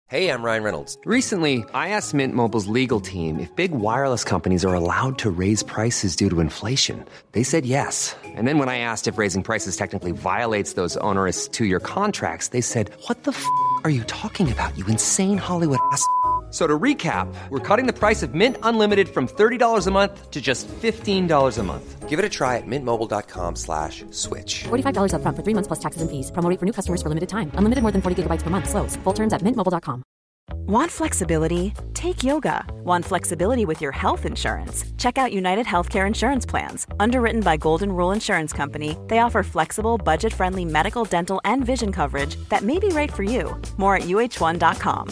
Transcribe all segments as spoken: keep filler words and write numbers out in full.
Hey, I'm Ryan Reynolds. Recently, I asked Mint Mobile's legal team if big wireless companies are allowed to raise prices due to inflation. They said yes. And then when I asked if raising prices technically violates those onerous two-year contracts, they said, what the f*** are you talking about, you insane Hollywood ass f- So to recap, we're cutting the price of Mint Unlimited from thirty dollars a month to just fifteen dollars a month. Give it a try at mintmobile.com slash switch. forty-five dollars up front for three months plus taxes and fees. Promo rate for new customers for limited time. Unlimited more than forty gigabytes per month. Slows full terms at mint mobile dot com. Want flexibility? Take yoga. Want flexibility with your health insurance? Check out United Healthcare Insurance Plans. Underwritten by Golden Rule Insurance Company, they offer flexible, budget-friendly medical, dental, and vision coverage that may be right for you. More at U H one dot com.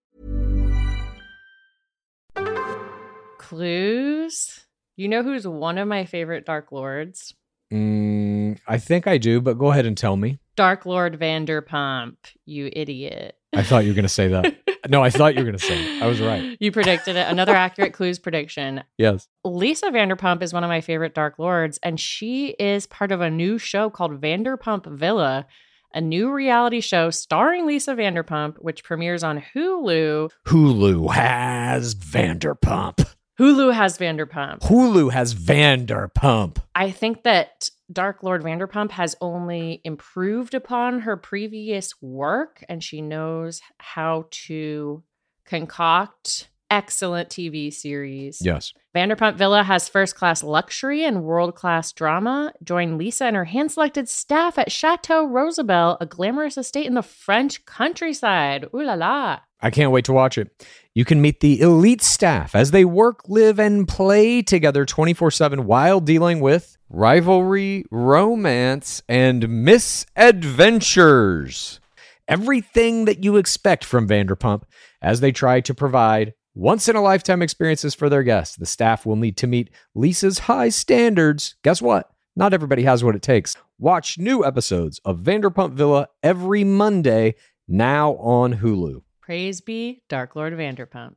Clues? You know who's one of my favorite Dark Lords? Mm, I think I do, but go ahead and tell me. Dark Lord Vanderpump, you idiot. I thought you were going to say that. No, I thought you were going to say it. I was right. You predicted it. Another accurate Clues prediction. Yes. Lisa Vanderpump is one of my favorite Dark Lords, and she is part of a new show called Vanderpump Villa, a new reality show starring Lisa Vanderpump, which premieres on Hulu. Hulu has Vanderpump. Hulu has Vanderpump. Hulu has Vanderpump. I think that Dark Lord Vanderpump has only improved upon her previous work, and she knows how to concoct excellent T V series. Yes. Vanderpump Villa has first-class luxury and world-class drama. Join Lisa and her hand-selected staff at Chateau Rosabelle, a glamorous estate in the French countryside. Ooh la la. I can't wait to watch it. You can meet the elite staff as they work, live, and play together twenty-four seven while dealing with rivalry, romance, and misadventures. Everything that you expect from Vanderpump as they try to provide once-in-a-lifetime experiences for their guests. The staff will need to meet Lisa's high standards. Guess what? Not everybody has what it takes. Watch new episodes of Vanderpump Villa every Monday, now on Hulu. Praise be Dark Lord Vanderpump.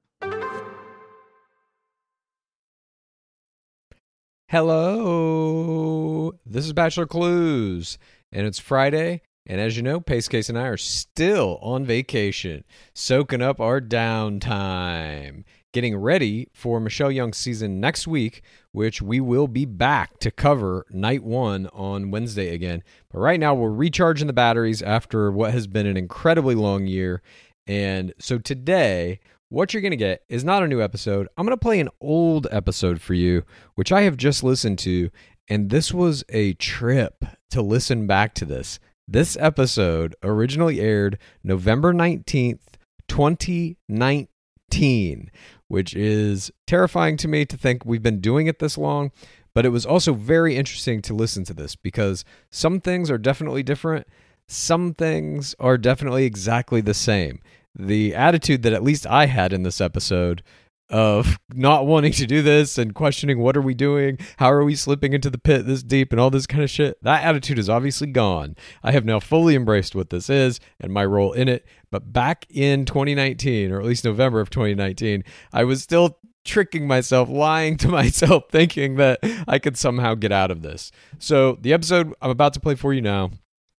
Hello, this is Bachelor Clues, and it's Friday, and as you know, Pace Case and I are still on vacation, soaking up our downtime, getting ready for Michelle Young's season next week, which we will be back to cover night one on Wednesday again. But right now, we're recharging the batteries after what has been an incredibly long year, and so today, what you're going to get is not a new episode. I'm going to play an old episode for you, which I have just listened to, and this was a trip to listen back to this. This episode originally aired November nineteenth, twenty nineteen, which is terrifying to me to think we've been doing it this long, but it was also very interesting to listen to this because some things are definitely different. Some things are definitely exactly the same. The attitude that at least I had in this episode of not wanting to do this and questioning what are we doing, how are we slipping into the pit this deep and all this kind of shit, that attitude is obviously gone. I have now fully embraced what this is and my role in it. But back in twenty nineteen, or at least November of twenty nineteen, I was still tricking myself, lying to myself, thinking that I could somehow get out of this. So the episode I'm about to play for you now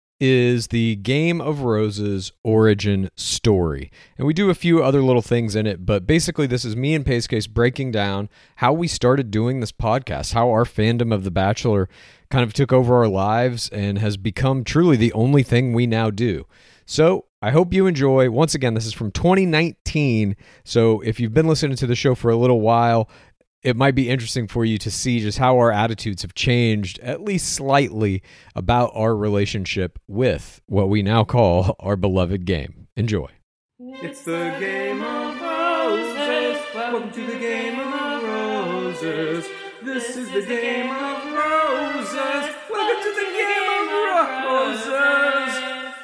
is the Game of Roses origin story. And we do a few other little things in it, but basically this is me and Pace Case breaking down how we started doing this podcast, how our fandom of The Bachelor kind of took over our lives and has become truly the only thing we now do. So I hope you enjoy. Once again, this is from twenty nineteen, so if you've been listening to the show for a little while, it might be interesting for you to see just how our attitudes have changed, at least slightly, about our relationship with what we now call our beloved game. Enjoy. It's the Game of Roses. Welcome to the Game of Roses. This is the Game of Roses. Welcome to the Game of Roses.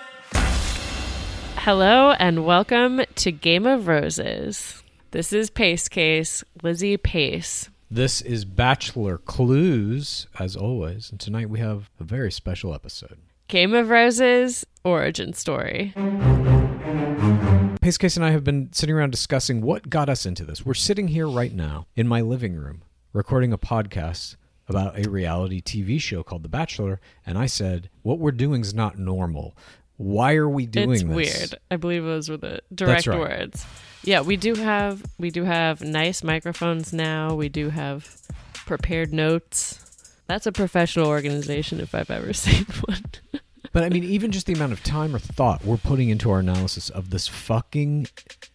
Hello and welcome to Game of Roses. This is Pace Case, Lizzie Pace. This is Bachelor Clues, as always, and tonight we have a very special episode. Game of Roses, origin story. Pace Case and I have been sitting around discussing what got us into this. We're sitting here right now in my living room, recording a podcast about a reality T V show called The Bachelor, and I said, what we're doing is not normal. Why are we doing it's this? Weird. I believe those were the direct right. words. Yeah, we do have we do have nice microphones now. We do have prepared notes. That's a professional organization if I've ever seen one. But I mean, even just the amount of time or thought we're putting into our analysis of this fucking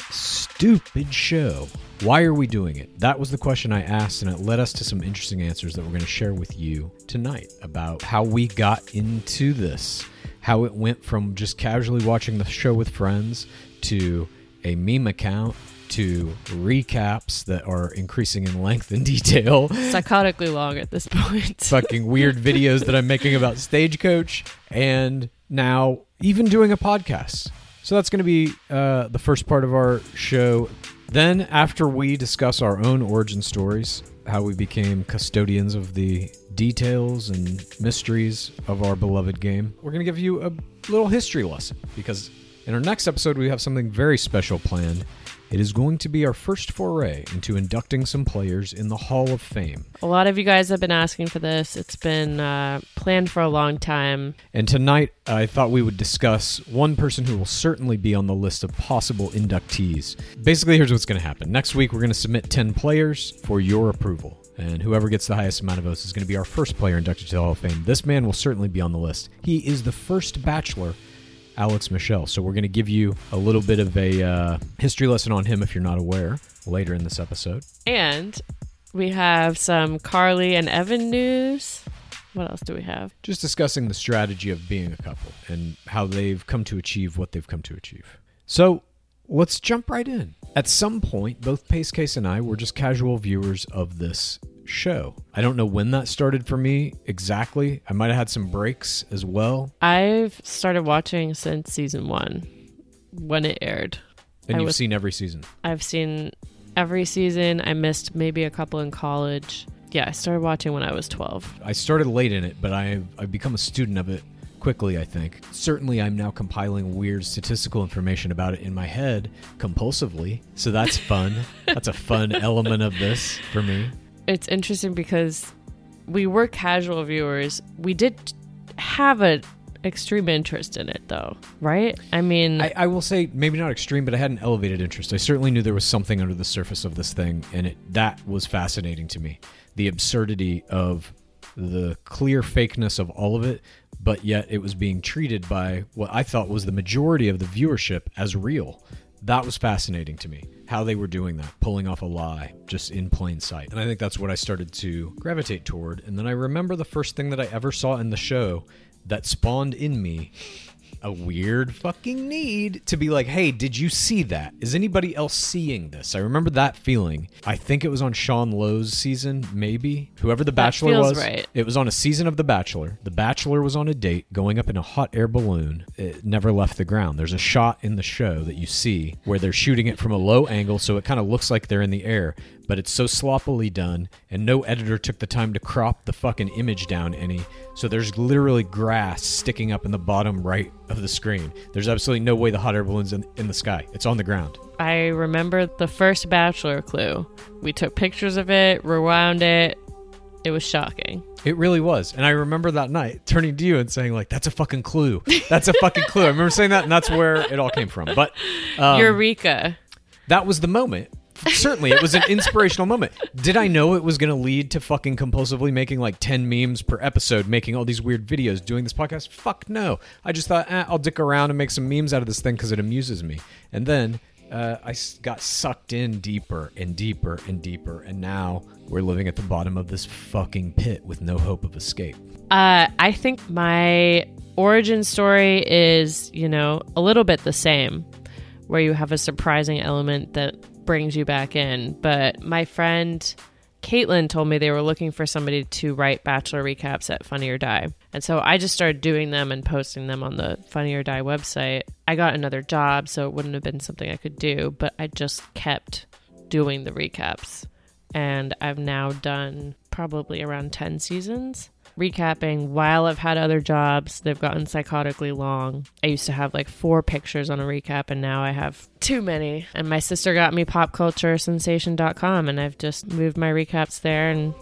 stupid show. Why are we doing it? That was the question I asked, and it led us to some interesting answers that we're going to share with you tonight about how we got into this, how it went from just casually watching the show with friends to a meme account to recaps that are increasing in length and detail. Psychotically long at this point. Fucking weird videos that I'm making about Stagecoach, and now even doing a podcast. So that's going to be uh, the first part of our show. Then after we discuss our own origin stories, how we became custodians of the details and mysteries of our beloved game, we're going to give you a little history lesson, because in our next episode we have something very special planned. It is going to be our first foray into inducting some players in the Hall of Fame. A lot of you guys have been asking for this. It's been uh, planned for a long time. And tonight, I thought we would discuss one person who will certainly be on the list of possible inductees. Basically, here's what's going to happen. Next week, we're going to submit ten players for your approval. And whoever gets the highest amount of votes is going to be our first player inducted to the Hall of Fame. This man will certainly be on the list. He is the first Bachelor, Alex Michel. So we're going to give you a little bit of a uh, history lesson on him if you're not aware later in this episode. And we have some Carly and Evan news. What else do we have? Just discussing the strategy of being a couple and how they've come to achieve what they've come to achieve. So let's jump right in. At some point, both Pace Case and I were just casual viewers of this show. I don't know when that started for me exactly. I might have had some breaks as well. I've started watching since season one when it aired. And I you've was, seen every season. I've seen every season. I missed maybe a couple in college. Yeah, I started watching when I was twelve. I started late in it, but I've, I've become a student of it quickly, I think. Certainly, I'm now compiling weird statistical information about it in my head compulsively. So that's fun. That's a fun element of this for me. It's interesting because we were casual viewers. We did have an extreme interest in it, though, right? I mean... I, I will say, maybe not extreme, but I had an elevated interest. I certainly knew there was something under the surface of this thing, and it that was fascinating to me. The absurdity of the clear fakeness of all of it, but yet it was being treated by what I thought was the majority of the viewership as real. That was fascinating to me, how they were doing that, pulling off a lie just in plain sight. And I think that's what I started to gravitate toward. And then I remember the first thing that I ever saw in the show that spawned in me a weird fucking need to be like, hey, did you see that? Is anybody else seeing this? I remember that feeling. I think it was on Sean Lowe's season, maybe. Whoever the Bachelor feels was. Right. It was on a season of The Bachelor. The Bachelor was on a date going up in a hot air balloon. It never left the ground. There's a shot in the show that you see where they're shooting it from a low angle, so it kind of looks like they're in the air. But it's so sloppily done, and no editor took the time to crop the fucking image down any. So there's literally grass sticking up in the bottom right of the screen. There's absolutely no way the hot air balloon's in, in the sky. It's on the ground. I remember the first Bachelor clue. We took pictures of it, rewound it. It was shocking. It really was. And I remember that night turning to you and saying, like, that's a fucking clue. That's a fucking clue. I remember saying that, and that's where it all came from. But um, Eureka. That was the moment. Certainly, it was an inspirational moment. Did I know it was going to lead to fucking compulsively making like ten memes per episode, making all these weird videos, doing this podcast? Fuck no. I just thought, eh, I'll dick around and make some memes out of this thing because it amuses me. And then uh, I got sucked in deeper and deeper and deeper, and now we're living at the bottom of this fucking pit with no hope of escape. Uh, I think my origin story is, you know, a little bit the same, where you have a surprising element that brings you back in. But my friend Caitlin told me they were looking for somebody to write Bachelor recaps at Funny or Die. And so I just started doing them and posting them on the Funny or Die website. I got another job, so it wouldn't have been something I could do, but I just kept doing the recaps. And I've now done probably around ten seasons recapping while I've had other jobs. They've gotten psychotically long. I used to have like four pictures on a recap, and now I have too many. And my sister got me pop culture sensation dot com, and I've just moved my recaps there, and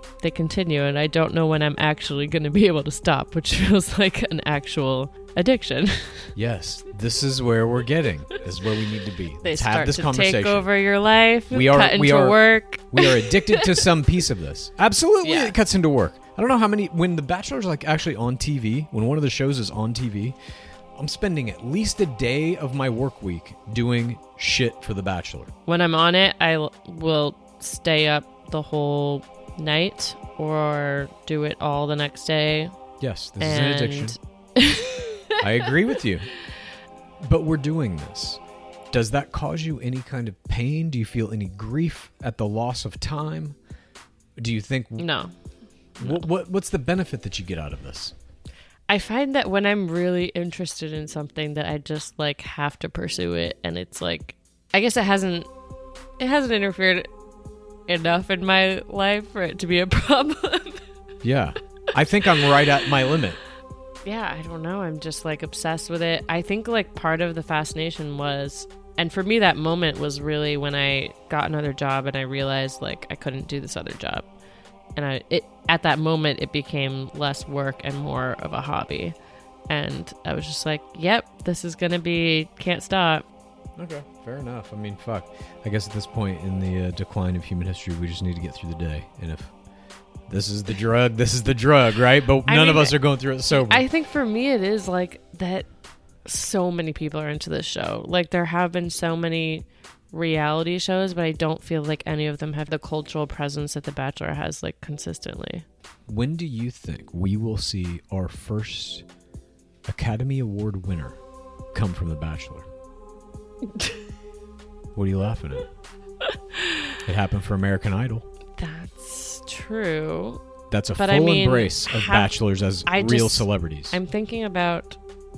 they continue, and I don't know when I'm actually going to be able to stop, which feels like an actual addiction. Yes, this is where we're getting. This is where we need to be. They Let's start have this to conversation. take over your life. We are- cut into we are- work. We are addicted to some piece of this. Absolutely, Yeah. it cuts into work. I don't know how many. When The Bachelor's like actually on T V, when one of the shows is on T V, I'm spending at least a day of my work week doing shit for The Bachelor. When I'm on it, I l- will stay up the whole night or do it all the next day. Yes, this and is an addiction. I agree with you. But we're doing this. Does that cause you any kind of pain? Do you feel any grief at the loss of time? Do you think... No. What, what What's the benefit that you get out of this? I find that when I'm really interested in something that I just like have to pursue it, and it's like, I guess it hasn't it hasn't interfered enough in my life for it to be a problem. Yeah. I think I'm right at my limit. Yeah, I don't know. I'm just like obsessed with it. I think like part of the fascination was, and for me that moment was really when I got another job and I realized like I couldn't do this other job. And I it at that moment it became less work and more of a hobby. And I was just like, yep, this is going to be, can't stop. Okay, fair enough. I mean, fuck. I guess at this point in the uh, decline of human history, we just need to get through the day. And if this is the drug, this is the drug, right? But I none of mean, us are going through it sober. I think for me it is like that so many people are into this show. Like there have been so many reality shows, but I don't feel like any of them have the cultural presence that The Bachelor has like consistently. When do you think we will see our first Academy Award winner come from The Bachelor? What are you laughing at? It happened for American Idol. That's true. That's a But full I mean, embrace of have- bachelors as I real just- celebrities. I'm thinking about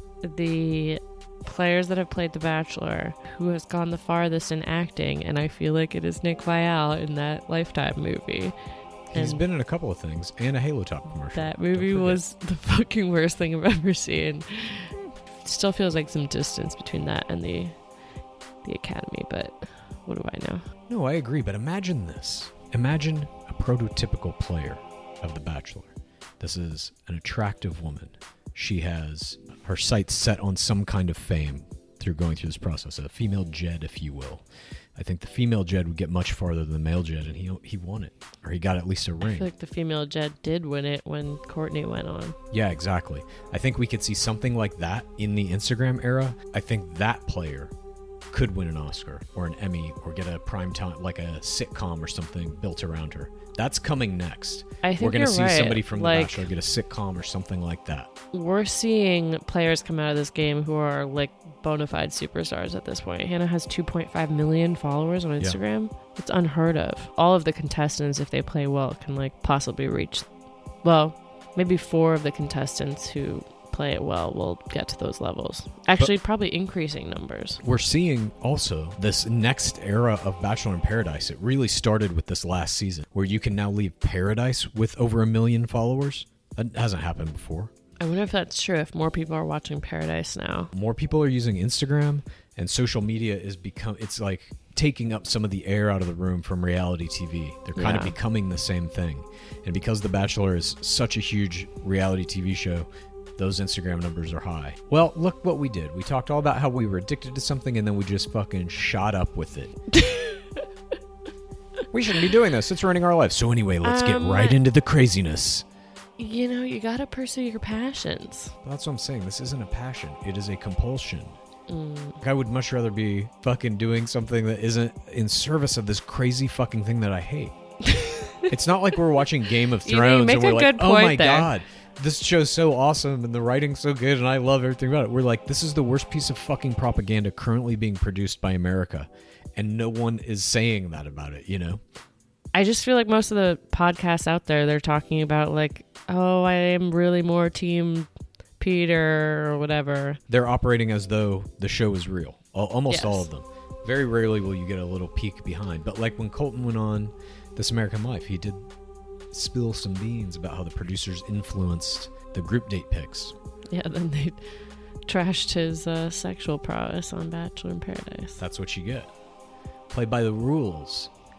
the players that have played The Bachelor who has gone the farthest in acting, and I feel like it is Nick Viall in that Lifetime movie. He's And been in a couple of things and a Halo Top commercial. that Don't movie forget. was the fucking worst thing I've ever seen. Still feels like some distance between that and the the Academy, but what do I know? No, I agree, but imagine this. Imagine a prototypical player of The Bachelor. This is an attractive woman. She has her sights set on some kind of fame through going through this process, a female Jed, if you will. I think the female Jed would get much farther than the male Jed, and he he won it, or he got at least a I ring. feel like the female Jed did win it when Courtney went on. Yeah, exactly. I think we could see something like that in the Instagram era. I think that player could win an Oscar or an Emmy or get a prime time, like a sitcom or something built around her. That's coming next. I think We're going you're to see right. somebody from Like- The Bachelor get a sitcom or something like that. We're seeing players come out of this game who are like bona fide superstars at this point. Hannah has two point five million followers on Instagram. It's unheard of. All of the contestants, if they play well, can like possibly reach, well, maybe four of the contestants who play it well will get to those levels. Actually, probably increasing numbers. We're seeing also this next era of Bachelor in Paradise. It really started with this last season where you can now leave Paradise with over a million followers. That hasn't happened before. I wonder if that's true, if more people are watching Paradise now. More people are using Instagram, and social media is become it's like taking up some of the air out of the room from reality T V. They're kind of Yeah. becoming the same thing. And because The Bachelor is such a huge reality T V show, those Instagram numbers are high. Well, look what we did. We talked all about how we were addicted to something, and then we just fucking shot up with it. We shouldn't be doing this. It's ruining our lives. So anyway, let's get Um, right into the craziness. You know, you gotta pursue your passions. That's what I'm saying. This isn't a passion. It is a compulsion. Mm. Like, I would much rather be fucking doing something that isn't in service of this crazy fucking thing that I hate. It's not like we're watching Game of You know, you Thrones make and we're a like, good oh point my there. god, this show's so awesome and the writing's so good and I love everything about it. We're like, this is the worst piece of fucking propaganda currently being produced by America. And no one is saying that about it, you know? I just feel like most of the podcasts out there, they're talking about like, oh, I am really more team Peter or whatever. They're operating as though the show is real. Al- Almost Yes. all of them. Very rarely will you get a little peek behind. But like when Colton went on This American Life, he did spill some beans about how the producers influenced the group date picks. Yeah, then they trashed his uh, sexual prowess on Bachelor in Paradise. That's what you get. Play by the rules.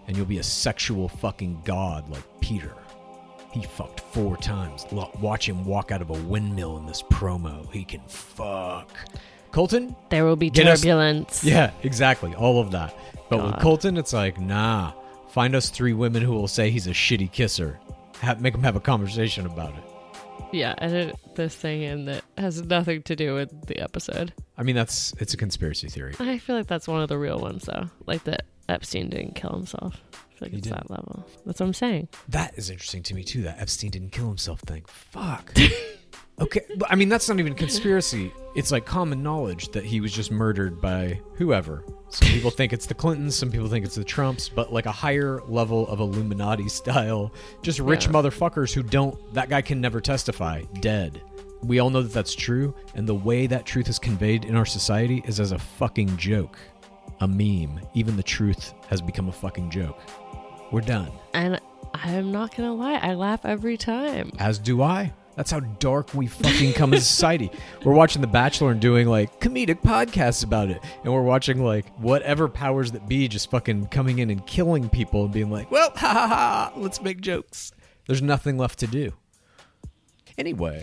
and you'll be a sexual fucking god like Peter. He fucked four times. Lo- Watch him walk out of a windmill in this promo. He can fuck. Colton? There will be Get us- turbulence. Yeah, exactly. All of that. But with God. Colton, it's like, nah. Find us three women who will say he's a shitty kisser. Have, make him have a conversation about it. Yeah, edit this thing in that has nothing to do with the episode. I mean, that's it's a conspiracy theory. I feel like that's one of the real ones, though. Like that Epstein didn't kill himself. I feel like He it's didn't. that level. That's what I'm saying. That is interesting to me, too, that Epstein didn't kill himself thing. Fuck. Okay, but I mean, that's not even conspiracy. It's like common knowledge that he was just murdered by whoever. Some people think it's the Clintons, some people think it's the Trumps, but like a higher level of Illuminati style, just rich Yeah. motherfuckers who don't, that guy can never testify, dead. We all know that that's true, and the way that truth is conveyed in our society is as a fucking joke. A meme. Even the truth has become a fucking joke. We're done. And I'm not going to lie, I laugh every time. As do I. That's how dark we fucking come as a society. We're watching The Bachelor and doing like comedic podcasts about it. And we're watching like whatever powers that be just fucking coming in and killing people and being like, well, ha ha ha, let's make jokes. There's nothing left to do. Anyway.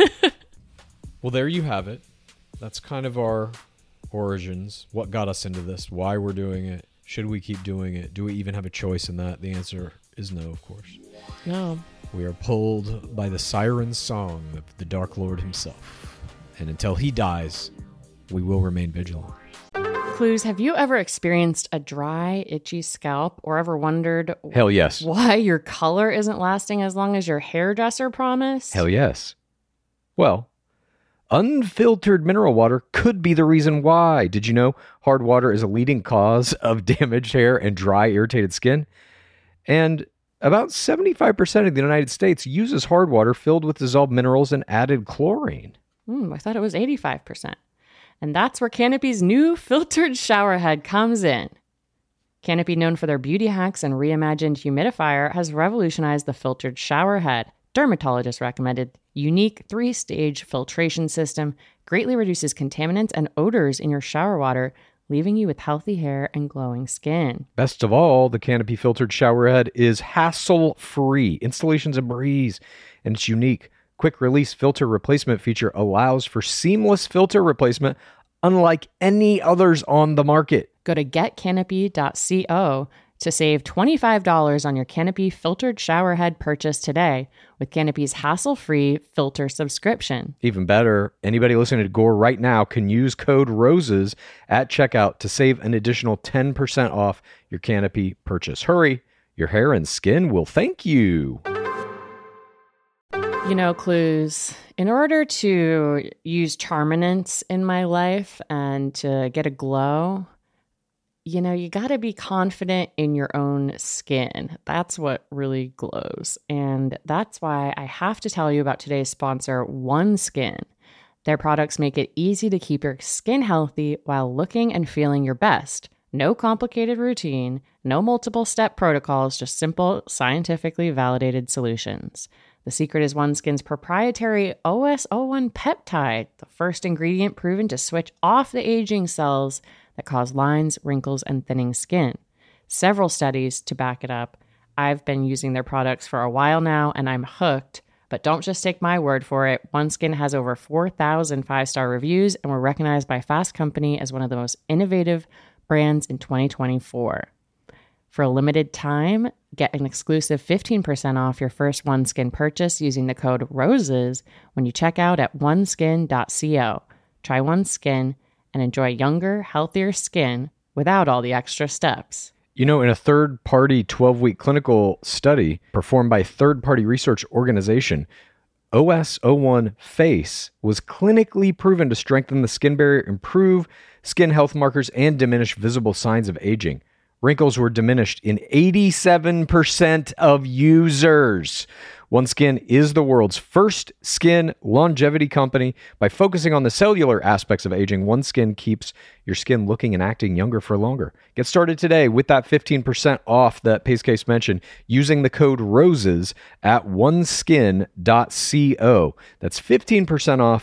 Well, there you have it. That's kind of our origins. What got us into this? Why we're doing it? Should we keep doing it? Do we even have a choice in that? The answer is no, of course. No. We are pulled by the siren song of the Dark Lord himself. And until he dies, we will remain vigilant. Clues, have you ever experienced a dry, itchy scalp or ever wondered Hell yes. why your color isn't lasting as long as your hairdresser promised? Hell yes. Well, unfiltered mineral water could be the reason why. Did you know hard water is a leading cause of damaged hair and dry, irritated skin? And about seventy-five percent of the United States uses hard water filled with dissolved minerals and added chlorine. Hmm, I thought it was eighty-five percent. And that's where Canopy's new filtered shower head comes in. Canopy, known for their beauty hacks and reimagined humidifier, has revolutionized the filtered shower head. Dermatologist recommended unique three-stage filtration system greatly reduces contaminants and odors in your shower water, leaving you with healthy hair and glowing skin. Best of all, the Canopy filtered shower head is hassle-free. Installation's a breeze, and its unique quick-release filter replacement feature allows for seamless filter replacement unlike any others on the market. Go to get canopy dot co to save twenty-five dollars on your Canopy filtered shower head purchase today with Canopy's hassle-free filter subscription. Even better, anybody listening to Gore right now can use code ROSES at checkout to save an additional ten percent off your Canopy purchase. Hurry, your hair and skin will thank you. You know, Clues, in order to use Charminance in my life and to get a glow, you know, you got to be confident in your own skin. That's what really glows. And that's why I have to tell you about today's sponsor, OneSkin. Their products make it easy to keep your skin healthy while looking and feeling your best. No complicated routine, no multiple step protocols, just simple, scientifically validated solutions. The secret is OneSkin's proprietary O S zero one peptide, the first ingredient proven to switch off the aging cells that cause lines, wrinkles, and thinning skin. Several studies to back it up. I've been using their products for a while now, and I'm hooked. But don't just take my word for it. OneSkin has over four thousand five-star reviews and were recognized by Fast Company as one of the most innovative brands in twenty twenty-four. For a limited time, get an exclusive fifteen percent off your first OneSkin purchase using the code ROSES when you check out at one skin dot co. Try OneSkin and enjoy younger, healthier skin without all the extra steps. You know, in a third-party twelve-week clinical study performed by a third-party research organization, O S zero one Face was clinically proven to strengthen the skin barrier, improve skin health markers, and diminish visible signs of aging. Wrinkles were diminished in eighty-seven percent of users. OneSkin is the world's first skin longevity company. By focusing on the cellular aspects of aging, OneSkin keeps your skin looking and acting younger for longer. Get started today with that fifteen percent off that Pacecase mentioned using the code ROSES at one skin dot co. That's fifteen percent off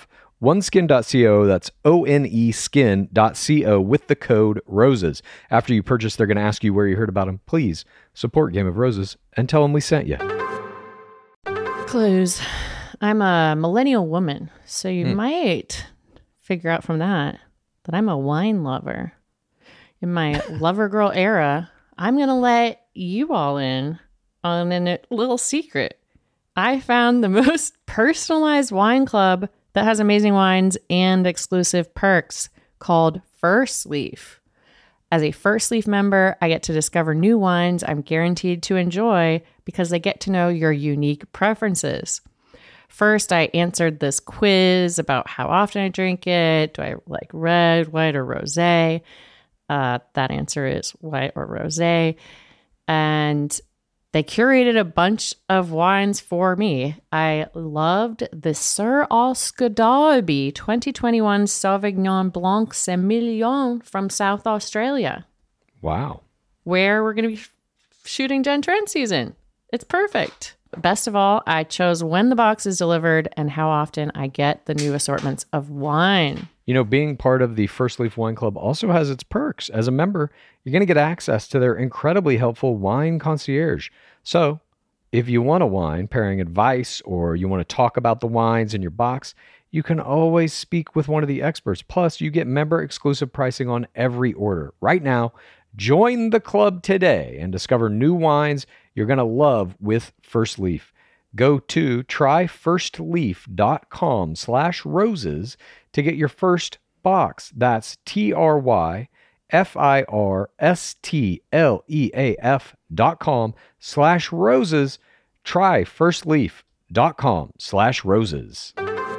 oneskin dot co, that's O N E skin dot co with the code ROSES. After you purchase, they're going to ask you where you heard about them. Please support Game of Roses and tell them we sent you. Clues. I'm a millennial woman, so you Hmm. might figure out from that that I'm a wine lover. In my lover girl era, I'm going to let you all in on a little secret. I found the most personalized wine club that has amazing wines and exclusive perks called First Leaf. As a First Leaf member, I get to discover new wines I'm guaranteed to enjoy because they get to know your unique preferences. First, I answered this quiz about how often I drink it. Do I like red, white, or rosé? Uh, that answer is white or rosé. And they curated a bunch of wines for me. I loved the Sir Oscar Darby twenty twenty-one Sauvignon Blanc Semillon from South Australia, Wow. where we're going to be shooting Gen Trend season. It's perfect. Best of all, I chose when the box is delivered and how often I get the new assortments of wine. You know, being part of the First Leaf Wine Club also has its perks. As a member, you're going to get access to their incredibly helpful wine concierge. So, if you want a wine pairing advice or you want to talk about the wines in your box, you can always speak with one of the experts. Plus, you get member exclusive pricing on every order. Right now, join the club today and discover new wines you're going to love with First Leaf. Go to tryfirstleaf.com slash roses to get your first box. That's T-R-Y-F-I-R-S-T-L-E-A-F dot com slash roses. Tryfirstleaf.com slash roses.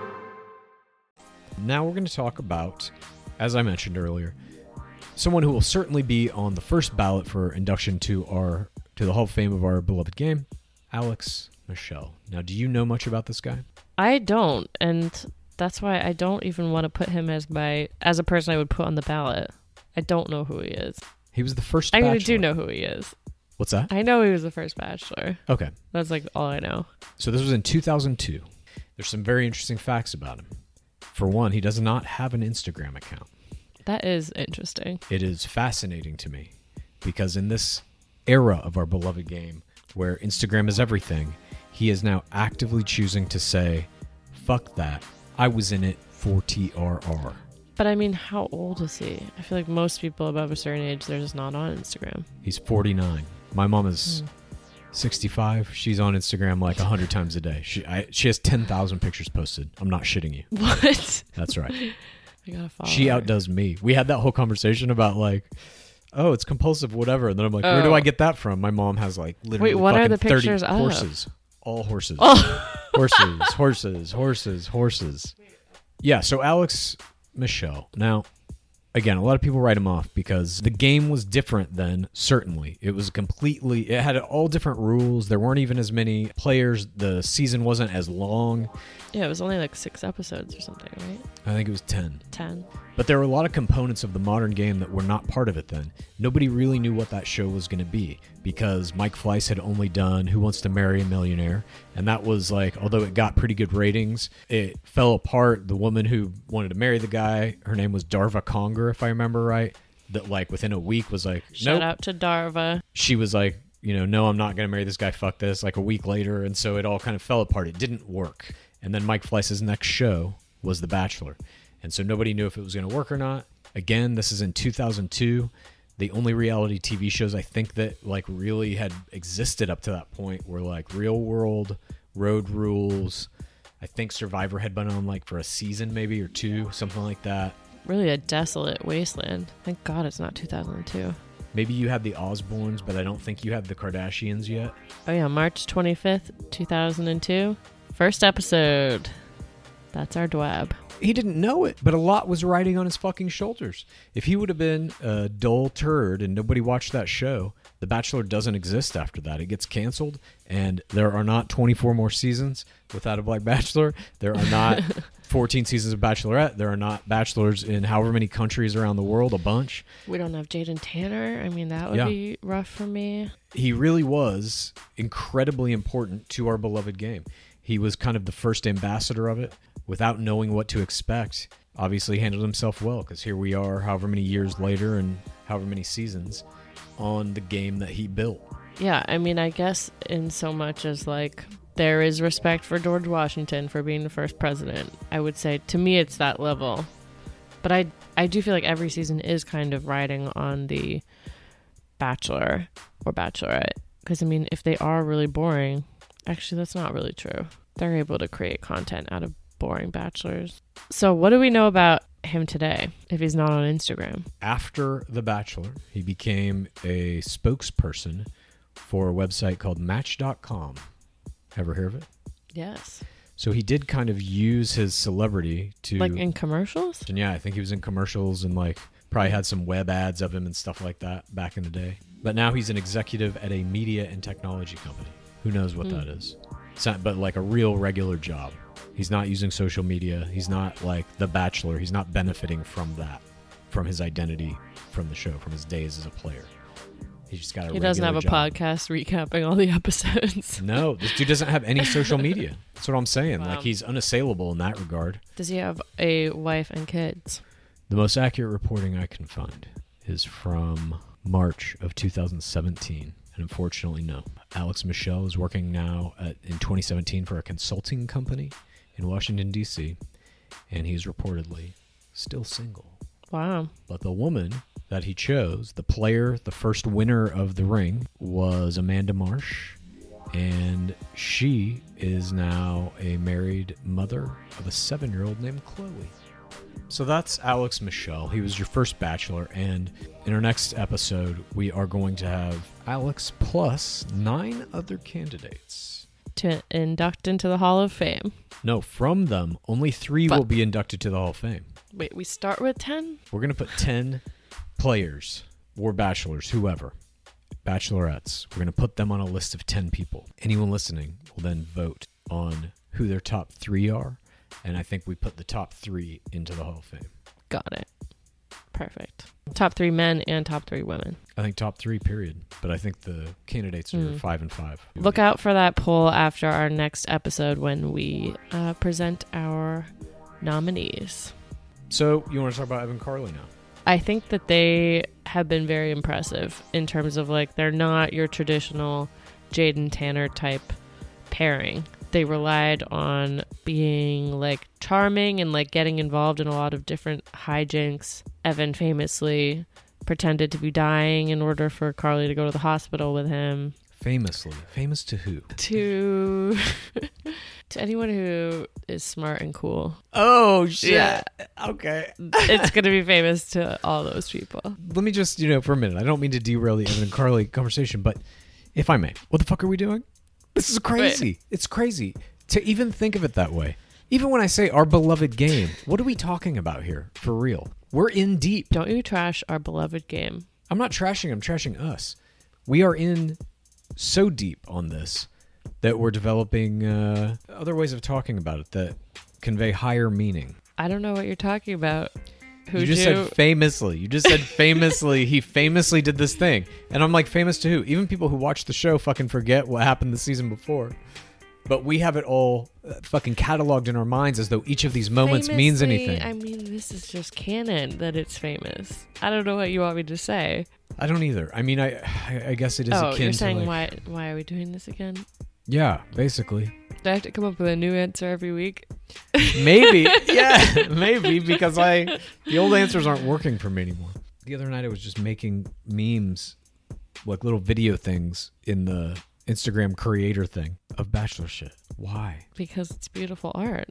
Now we're going to talk about, as I mentioned earlier, someone who will certainly be on the first ballot for induction to our to the Hall of Fame of our beloved game, Alex Michel. Now, do you know much about this guy? I don't, and that's why I don't even want to put him as my as a person I would put on the ballot. I don't know who he is. He was the first I bachelor. mean, I do know who he is. What's that? I know he was the first bachelor. Okay. That's like all I know. So this was in two thousand two. There's some very interesting facts about him. For one, he does not have an Instagram account. That is interesting. It is fascinating to me because in this era of our beloved game where Instagram is everything, he is now actively choosing to say, fuck that. I was in it for T R R. But I mean, how old is he? I feel like most people above a certain age, they're just not on Instagram. He's forty-nine. My mom is Hmm. sixty-five. She's on Instagram like one hundred times a day. She I, she has ten thousand pictures posted. I'm not shitting you. What? That's right. I gotta follow She her. outdoes me. We had that whole conversation about like, oh, it's compulsive, whatever. And then I'm like, where do Oh. I get that from? My mom has like literally Wait, what are fucking the thirty pictures of? horses. All horses. Oh. horses, horses, horses, horses. Yeah, so Alex Michel. Now, again, a lot of people write him off because the game was different then, certainly. It was completely, it had all different rules. There weren't even as many players. The season wasn't as long. Yeah, it was only like six episodes or something, right? I think it was ten. Ten. But there were a lot of components of the modern game that were not part of it then. Nobody really knew what that show was going to be because Mike Fleiss had only done Who Wants to Marry a Millionaire. And that was like, although it got pretty good ratings, it fell apart. The woman who wanted to marry the guy, her name was Darva Conger, if I remember right, that like within a week was like, Shout nope. out to Darva. She was like, you know, no, I'm not going to marry this guy. Fuck this. Like a week later. And so it all kind of fell apart. It didn't work. And then Mike Fleiss's next show was The Bachelor. And so nobody knew if it was going to work or not. Again, this is in two thousand two. The only reality T V shows I think that like really had existed up to that point were like Real World, Road Rules. I think Survivor had been on like for a season maybe or two, something like that. Really a desolate wasteland. Thank God it's not two thousand two. Maybe you had the Osbournes, but I don't think you had the Kardashians yet. Oh yeah, March twenty-fifth, two thousand two. First episode. That's our dwab. He didn't know it, but a lot was riding on his fucking shoulders. If he would have been a dull turd and nobody watched that show, The Bachelor doesn't exist after that. It gets canceled, and there are not twenty-four more seasons without a Black Bachelor. There are not fourteen seasons of Bachelorette. There are not bachelors in however many countries around the world, a bunch. We don't have Jaden Tanner. I mean, that would Yeah. be rough for me. He really was incredibly important to our beloved game. He was kind of the first ambassador of it. without knowing what to expect, obviously handled himself well, because here we are however many years later and however many seasons on the game that he built. Yeah, I mean, I guess in so much as like there is respect for George Washington for being the first president, I would say to me it's that level. But I I do feel like every season is kind of riding on the Bachelor or Bachelorette. Because, I mean, if they are really boring, actually, that's not really true. They're able to create content out of boring bachelors. So what do we know about him today if he's not on Instagram? After The Bachelor, he became a spokesperson for a website called Match dot com. Ever hear of it? Yes. So he did kind of use his celebrity to... Like in commercials? And yeah, I think he was in commercials and like probably had some web ads of him and stuff like that back in the day. But now he's an executive at a media and technology company. Who knows what mm. that is? It's not, but like a real regular job. He's not using social media. He's not like The Bachelor. He's not benefiting from that, from his identity from the show, from his days as a player. He's just got a He doesn't have a job. podcast recapping all the episodes. No, this dude doesn't have any social media. That's what I'm saying. Wow. Like, he's unassailable in that regard. Does he have a wife and kids? The most accurate reporting I can find is from March of two thousand seventeen. And unfortunately, no. Alex Michel is working now at, in twenty seventeen for a consulting company in Washington, D C, and he's reportedly still single. Wow. But the woman that he chose, the player, the first winner of the ring, was Amanda Marsh, and she is now a married mother of a seven-year-old named Chloe. So that's Alex Michel. He was your first Bachelor, and in our next episode, we are going to have Alex plus nine other candidates. To induct into the Hall of Fame. No, from them, only three But- will be inducted to the Hall of Fame. Wait, we start with ten? We're going to put ten players or bachelors, whoever, bachelorettes. We're going to put them on a list of ten people. Anyone listening will then vote on who their top three are, and I think we put the top three into the Hall of Fame. Got it. Perfect. Top three men and top three women. I think top three, period. But I think the candidates are Mm. five and five. Look out for that poll after our next episode when we uh, present our nominees. So you want to talk about Evan Carly now? I think that they have been very impressive in terms of like they're not your traditional Jaden Tanner type pairing. They relied on being like charming and like getting involved in a lot of different hijinks. Evan famously pretended to be dying in order for Carly to go to the hospital with him. Famously. Famous to who? To to anyone who is smart and cool. Oh, shit. Yeah. Okay. It's going to be famous to all those people. Let me just, you know, for a minute, I don't mean to derail the Evan and Carly conversation, but if I may, what the fuck are we doing? This is crazy. Wait. It's crazy to even think of it that way. Even when I say our beloved game, what are we talking about here? For real. We're in deep. Don't you trash our beloved game. I'm not trashing, I'm trashing us. We are in so deep on this that we're developing uh, other ways of talking about it that convey higher meaning. I don't know what you're talking about. Who'd you just you... said famously. You just said famously. He famously did this thing. And I'm like, famous to who? Even people who watch the show fucking forget what happened the season before. But we have it all uh, fucking cataloged in our minds as though each of these moments Famously, means anything. I mean, this is just canon that it's famous. I don't know what you want me to say. I don't either. I mean, I I, I guess it is oh, akin you're to saying like, why why are we doing this again? Yeah, basically. Do I have to come up with a new answer every week? Maybe. Yeah, maybe because I the old answers aren't working for me anymore. The other night I was just making memes, like little video things in the Instagram creator thing of Bachelor shit. Why? Because it's beautiful art.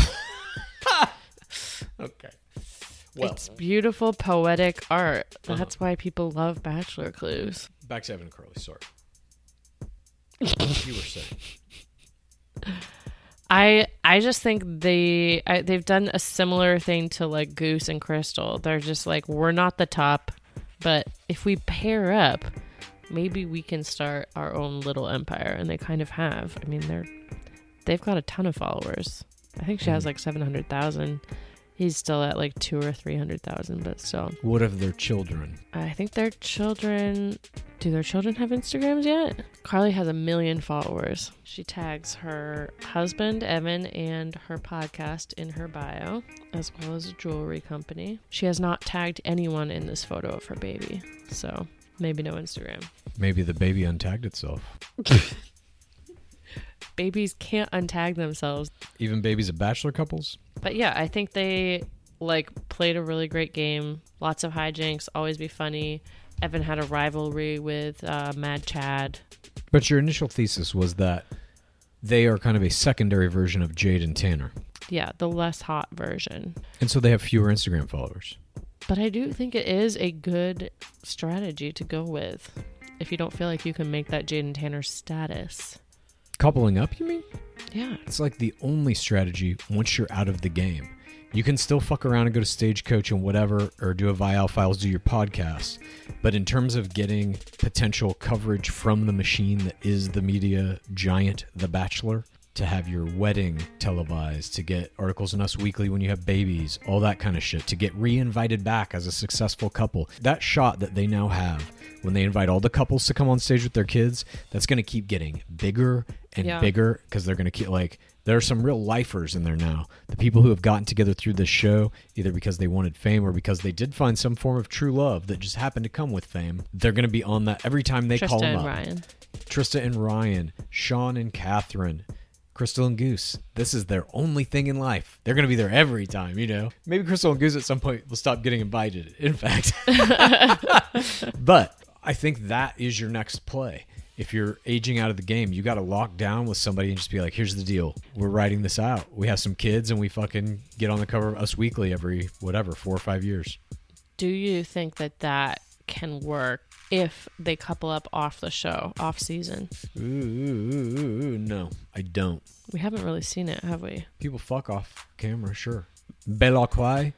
Okay. Well, it's beautiful, poetic art. That's uh-huh. why people love Bachelor Clues. Back to Evan and Carly, sorry. You were saying. I I just think they I, they've done a similar thing to like Goose and Crystal. They're just like, we're not the top, but if we pair up, maybe we can start our own little empire. And they kind of have. I mean, they're they've got a ton of followers. I think she has like seven hundred thousand. He's still at like two or three hundred thousand, but still. What of their children? I think their children Do their children have Instagrams yet? Carly has a million followers. She tags her husband, Evan, and her podcast in her bio, as well as a jewelry company. She has not tagged anyone in this photo of her baby, so maybe no Instagram. Maybe the baby untagged itself. Babies can't untag themselves. Even babies of bachelor couples? But yeah, I think they like played a really great game. Lots of hijinks, always be funny. Evan had a rivalry with uh, Mad Chad. But your initial thesis was that they are kind of a secondary version of Jade and Tanner. Yeah, the less hot version. And so they have fewer Instagram followers. But I do think it is a good strategy to go with if you don't feel like you can make that Jade and Tanner status. Coupling up, you mean? Yeah. It's like the only strategy once you're out of the game. You can still fuck around and go to Stagecoach and whatever, or do a Vial Files, do your podcast. But in terms of getting potential coverage from the machine that is the media giant, The Bachelor, to have your wedding televised, to get articles in Us Weekly when you have babies, all that kind of shit, to get re-invited back as a successful couple. That shot that they now have when they invite all the couples to come on stage with their kids, that's going to keep getting bigger and Yeah. bigger because they're going to keep, like, there are some real lifers in there now. The people who have gotten together through this show, either because they wanted fame or because they did find some form of true love that just happened to come with fame, they're going to be on that every time they Trista call them and up. Ryan. Trista and Ryan, Sean and Catherine, Crystal and Goose. This is their only thing in life. They're going to be there every time, you know? Maybe Crystal and Goose at some point will stop getting invited, in fact. But I think that is your next play. If you're aging out of the game, you got to lock down with somebody and just be like, here's the deal. We're writing this out. We have some kids and we fucking get on the cover of Us Weekly every, whatever, four or five years. Do you think that that can work if they couple up off the show, off season? Ooh, ooh, ooh, ooh, no, I don't. We haven't really seen it, have we? People fuck off camera, sure. Belloquai.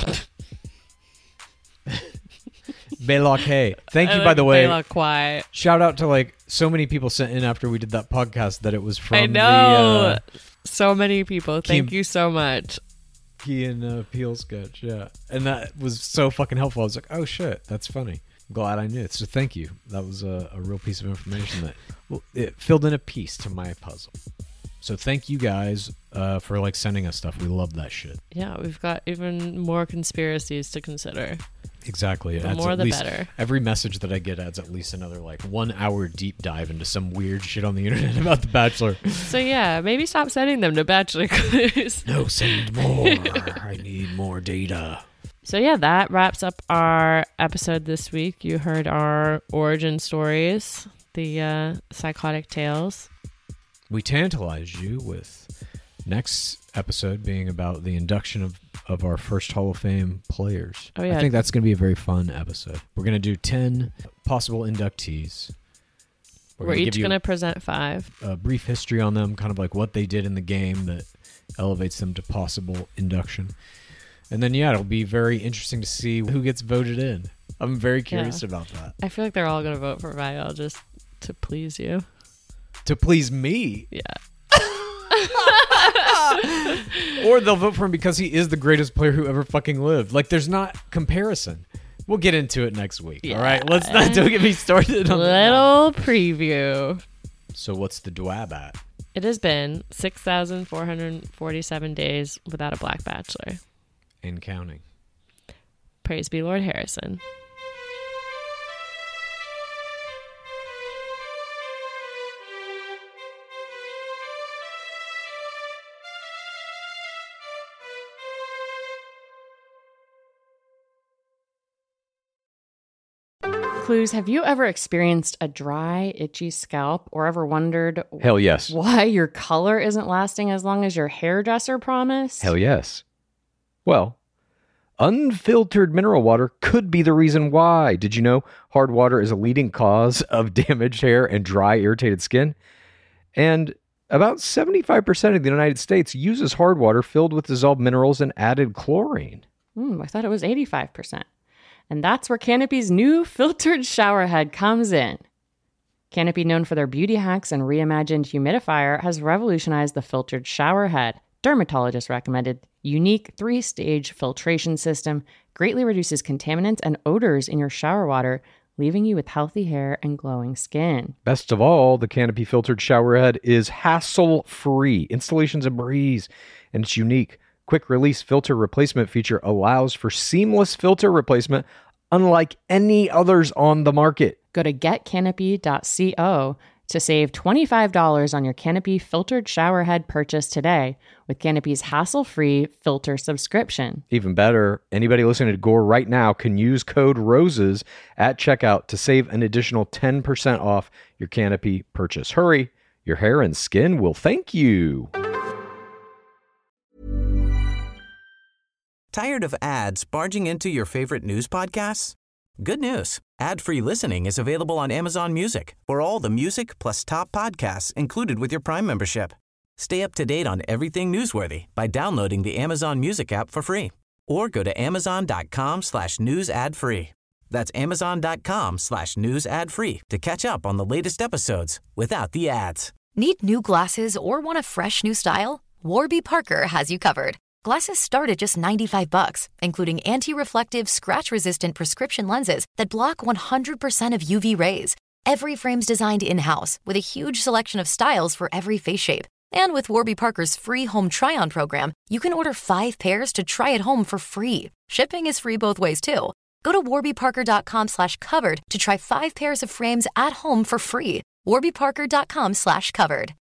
Belloque. Thank you, I by like the way. Belloquai. Shout out to like so many people sent in after we did that podcast that it was from I know. the uh, So many people. Thank Kim- you so much. Key and uh, Peel sketch, yeah. And that was so fucking helpful. I was like, oh shit, that's funny. I'm glad I knew it. So thank you. That was a, a real piece of information that well, it filled in a piece to my puzzle. So thank you guys uh, for like sending us stuff. We love that shit. Yeah, we've got even more conspiracies to consider. Exactly. It The adds more at the least, better. Every message that I get adds at least another like one hour deep dive into some weird shit on the internet about The Bachelor. So yeah, maybe stop sending them to Bachelor Clues. No, send more. I need more data. So yeah, that wraps up our episode this week. You heard our origin stories, the uh, psychotic tales. We tantalized you with next episode being about the induction of, of our first Hall of Fame players. Oh, yeah. I think that's going to be a very fun episode. We're going to do ten possible inductees. We're, gonna each give you going to present five. a brief history on them, kind of like what they did in the game that elevates them to possible induction. And then, yeah, it'll be very interesting to see who gets voted in. I'm very curious Yeah. about that. I feel like they're all going to vote for Vial just to please you. To please me. Yeah. Or they'll vote for him because he is the greatest player who ever fucking lived. Like, there's not comparison. We'll get into it next week. Yeah. All right? Let's not don't get me started on that. Little preview. So what's the D W A B at? It has been six thousand four hundred forty-seven days without a Black Bachelor. And counting. Praise be Lord Harrison. Clues, have you ever experienced a dry, itchy scalp or ever wondered Hell yes. why your color isn't lasting as long as your hairdresser promised? Hell yes. Well, unfiltered mineral water could be the reason why. Did you know hard water is a leading cause of damaged hair and dry, irritated skin? And about seventy-five percent of the United States uses hard water filled with dissolved minerals and added chlorine. Hmm, I thought it was eighty-five percent. And that's where Canopy's new filtered shower head comes in. Canopy, known for their beauty hacks and reimagined humidifier, has revolutionized the filtered shower head. Dermatologist recommended unique three-stage filtration system greatly reduces contaminants and odors in your shower water, leaving you with healthy hair and glowing skin. Best of all, the Canopy filtered shower head is hassle-free. Installation's a breeze, and its unique quick-release filter replacement feature allows for seamless filter replacement unlike any others on the market. Go to get canopy dot co to save twenty-five dollars on your Canopy filtered shower head purchase today with Canopy's hassle-free filter subscription. Even better, anybody listening to Gore right now can use code ROSES at checkout to save an additional ten percent off your Canopy purchase. Hurry, your hair and skin will thank you. Tired of ads barging into your favorite news podcasts? Good news. Ad-free listening is available on Amazon Music for all the music plus top podcasts included with your Prime membership. Stay up to date on everything newsworthy by downloading the Amazon Music app for free or go to amazon.com slash news ad free. That's amazon.com slash news ad free to catch up on the latest episodes without the ads. Need new glasses or want a fresh new style? Warby Parker has you covered. Glasses start at just ninety-five bucks, including anti-reflective, scratch-resistant prescription lenses that block one hundred percent of U V rays. Every frame's designed in-house with a huge selection of styles for every face shape. And with Warby Parker's free home try-on program, you can order five pairs to try at home for free. Shipping is free both ways, too. Go to warbyparker.com slash covered to try five pairs of frames at home for free. warbyparker.com slash covered.